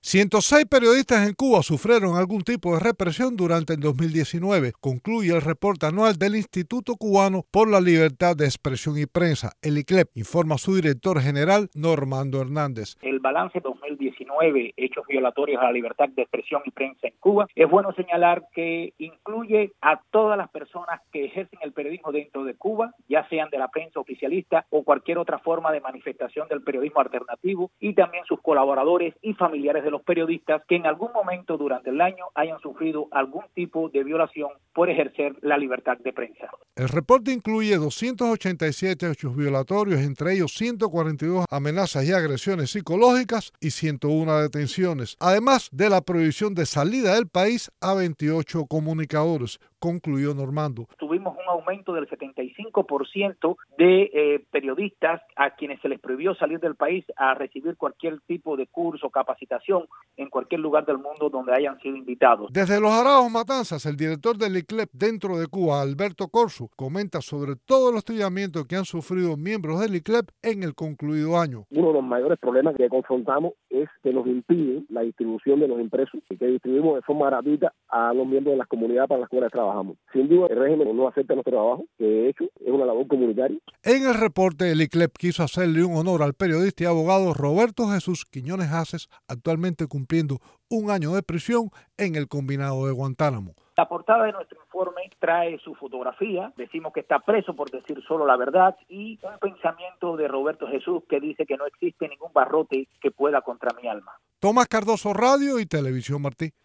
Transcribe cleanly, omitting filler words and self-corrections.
106 periodistas en Cuba sufrieron algún tipo de represión durante el 2019, concluye el reporte anual del Instituto Cubano por la Libertad de Expresión y Prensa, el ICLEP, informa su director general, Normando Hernández. El balance 2019, hechos violatorios a la libertad de expresión y prensa en Cuba, es bueno señalar que incluye a todas las personas que ejercen el periodismo dentro de Cuba, ya sean de la prensa oficialista o cualquier otra forma de manifestación del periodismo alternativo, y también sus colaboradores y familiares de los periodistas que en algún momento durante el año hayan sufrido algún tipo de violación por ejercer la libertad de prensa. El reporte incluye 287 hechos violatorios, entre ellos 142 amenazas y agresiones psicológicas y 101 detenciones, además de la prohibición de salida del país a 28 comunicadores, concluyó Normando. Tuvimos un aumento del 75% de periodistas a quienes se les prohibió salir del país a recibir cualquier tipo de curso o capacitación en cualquier lugar del mundo donde hayan sido invitados. Desde Los Araos Matanzas, el director del ICLEP dentro de Cuba, Alberto Corso, comenta sobre todos los hostigamientos que han sufrido miembros del ICLEP en el concluido año. Uno de los mayores problemas que confrontamos es que nos impiden la distribución de los impresos y que distribuimos de forma gratuita a los miembros de las comunidades para las cuales trabajamos. Sin duda, el régimen no acepta nuestro trabajo, que de hecho es una labor comunitaria. En el reporte, el ICLEP quiso hacerle un honor al periodista y abogado Roberto Jesús Quiñones Haces, actualmente cumpliendo un año de prisión en el Combinado de Guantánamo. La portada de nuestro informe trae su fotografía, decimos que está preso por decir solo la verdad y un pensamiento de Roberto Jesús que dice que no existe ningún barrote que pueda contra mi alma. Tomás Cardoso, Radio y Televisión Martí.